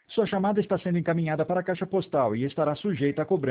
Sua chamada está sendo encaminhada para a caixa postal e estará sujeita a cobrança.